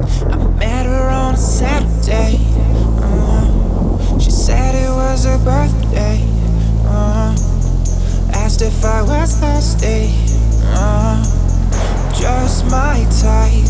I met her on a Saturday. She said it was her birthday. Asked if I was thirsty. Just my type.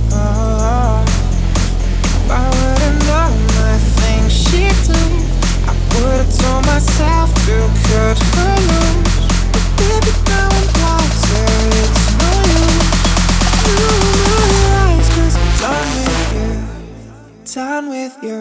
If I would've known the things she'd do, I would've told myself to cut her loose. But baby, now I'm wiser, it's no use. You know your eyes, 'cause I'm done with you. Done with you.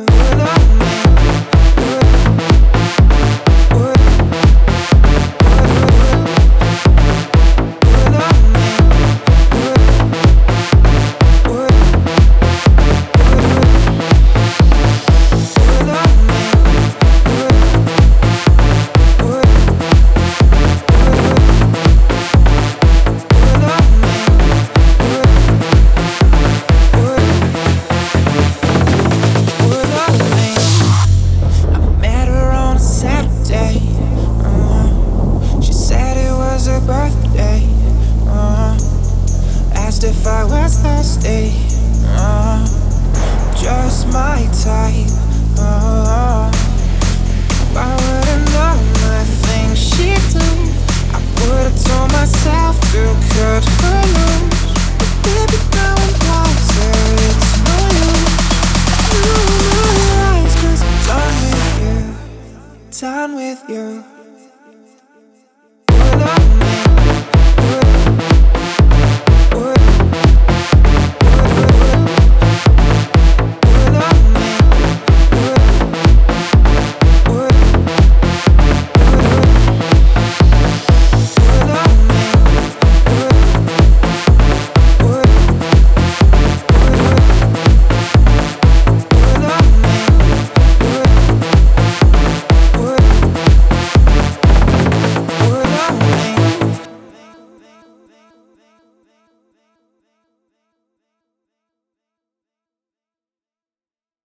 If I was thirsty, just my type. If I would've known the things she'd do, I would've told myself to cut her loose.